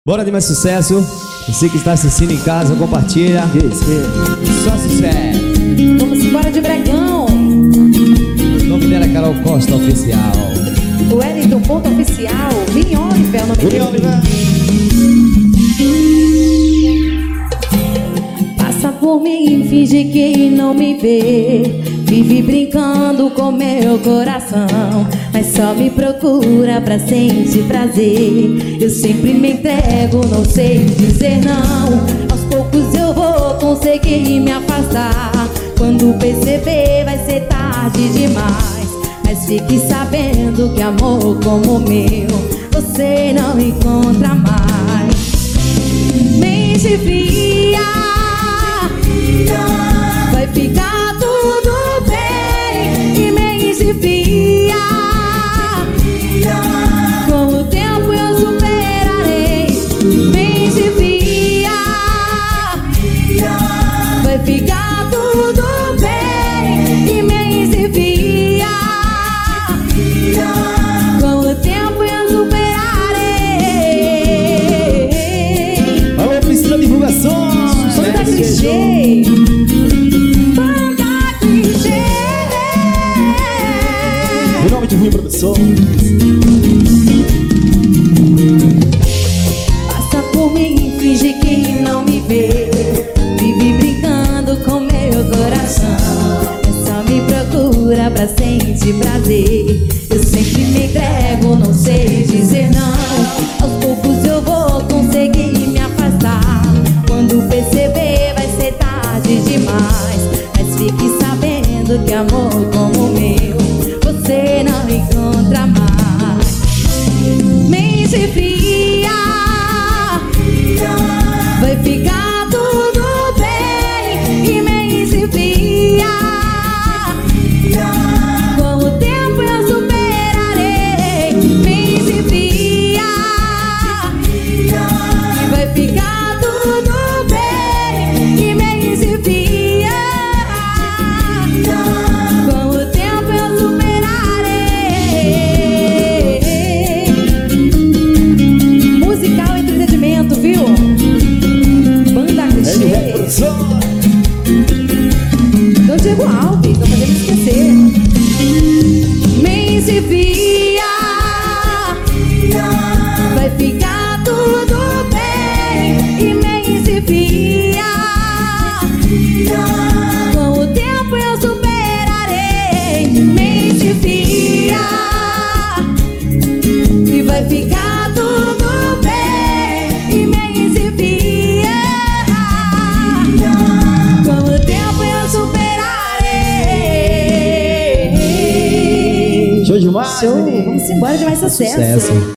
Bora de mais sucesso. Você que está assistindo em casa, compartilha. Só sucesso. Vamos embora de Bregão. O nome dela é Carol Costa Oficial. O Wellington Ponto Oficial. Vini Oliver é o nome Vini dele. Oliver. Passa por mim e finge que não me vê. Vive brincando com meu coração, mas só me procura pra sentir prazer. Eu sempre me entrego, não sei dizer não. Aos poucos eu vou conseguir me afastar. Quando perceber vai ser tarde demais. Mas fique sabendo que amor como o meu você não encontra mais. Mente fria, vai ficar tudo bem. E mente fria, com o tempo eu superarei. Mente fria, vai ficar tudo bem. E mente fria, com o tempo eu superarei. Alô, Priscila Divulgações. Banda Clichê. Banda Clichê. Em nome de Rui Produções. Passa por mim, finge que não me vê. Vive brincando com meu coração, mas só me procura pra sentir prazer. Eu sempre me entrego, não sei dizer não. Aos poucos eu vou conseguir me afastar. Quando perceber vai ser tarde demais. Mas fique sabendo que amor como o meu você não encontra mais. Mente fria, vai ficar tudo bem. E mente fria, com o tempo eu superarei. Mente fria, vai ficar tudo bem. E mente fria, com o tempo eu superarei. Musical entretenimento, viu? Banda Clichê. Não Diego Alves, não podemos esquecer. Mente fria, vai ficar tudo bem. E mente fria, com o tempo eu superarei. Mente fria, e vai ficar tudo bem. E mente fria, com o tempo eu superarei. Show demais, Show, menino. vamos embora de mais sucesso.